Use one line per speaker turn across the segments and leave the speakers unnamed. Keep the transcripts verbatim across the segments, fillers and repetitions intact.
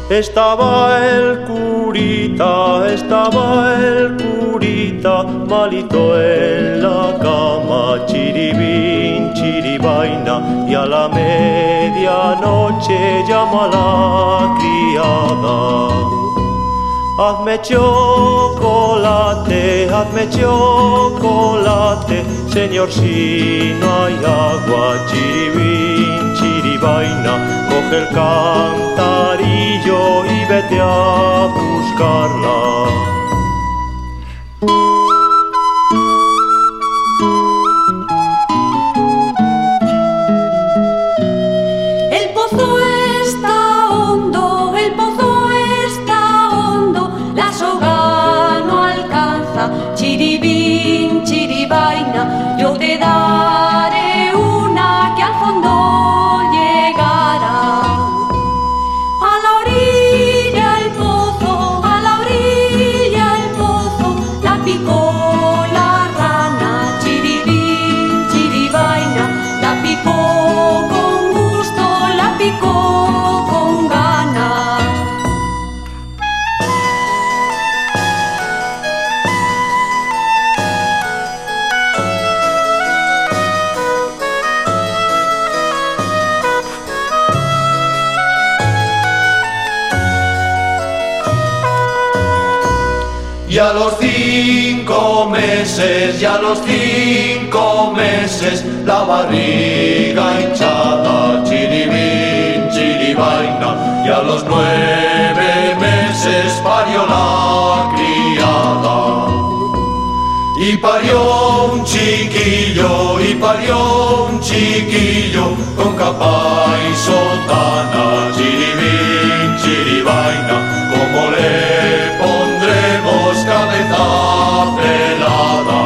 Estaba el curita, estaba el curita, malito en la cama, chiribín, chiribaina, y a la medianoche llama a la criada. Hazme chocolate, hazme chocolate, señor, si no hay agua, chiribín, chiribaina, coge el cantarillo y vete a buscarla.
El pozo está hondo, el pozo está hondo, la soga no alcanza, chiribín, chiribaina, yo te daré una que al fondo llegará. A la orilla el pozo, a la orilla el pozo, la picó la rana, chiribín, chiribaina, la picó con gusto, la picó con ganas.
Y a los cinco meses, y a los cinco meses, la barriga hinchada, chiribín, chiribaina, y a los nueve meses parió la criada. Y parió un chiquillo, y parió un chiquillo, con capa y sotana, chiribín, chiribaina, como le pondremos cabeza pelada.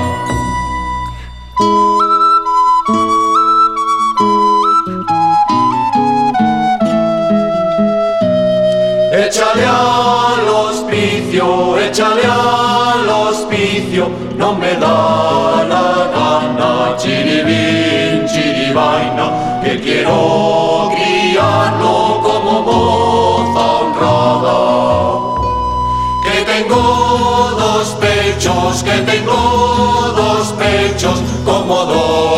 Échale al hospicio, échale al hospicio, no me da la gana, chiribín, chiribaina, que quiero criarlo como moza honrada. Que tengo dos pechos, que tengo dos pechos, como dos